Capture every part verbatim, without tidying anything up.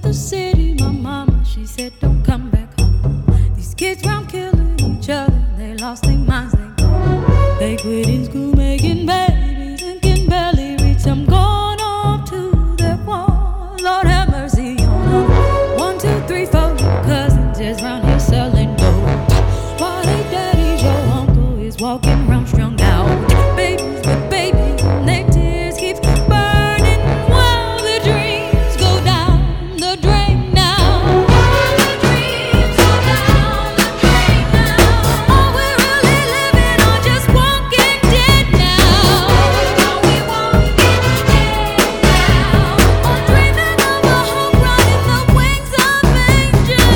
the city. My mama, she said, don't come back home. These kids round killing each other. They lost their minds, they gone. They quit in school making babies and can barely reach some. Gone off to their wall. Lord have mercy on them. One, two, three, four cousins just round here selling dope. While they daddies, your uncle is walking around strung out. Babies with babies, and their tears keep burning while the dreams go down the drain now. The dreams go down the drain now. Oh, we're really living on just walking dead now. Oh, we walking dead now. Oh, dreaming of a hope riding the wings of angels.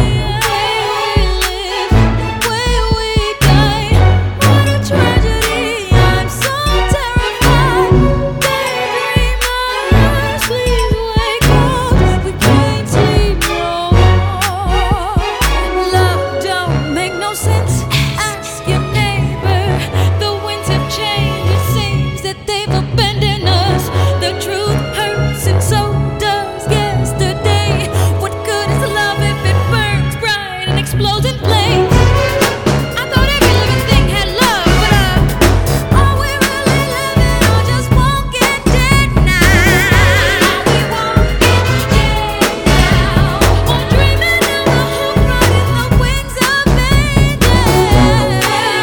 We live the way we die. What a tragedy! I'm so terrified. Daydreamers, please wake up. We can't sleep no more. Love don't make no sense. Ask your neighbor. The winds have changed. It seems that they've abandoned us. The truth hurts, and so does yesterday. What good is love if it burns bright and explodes in flames? I thought every living thing had love, but uh, oh, we're really living on just walking dead now. We walking dead now. Oh, dreaming of a hope riding the wings of angels.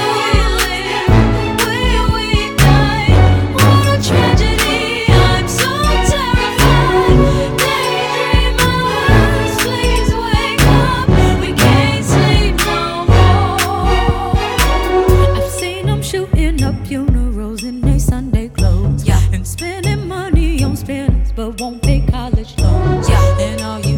We live where we die. What a tragedy! I'm so terrified. Daydreamers, please wake up. We can't sleep no more. I've seen them shooting up funerals in their Sunday clothes. Yeah. And spending money on spinners, but won't pay college loans. Yeah. And all you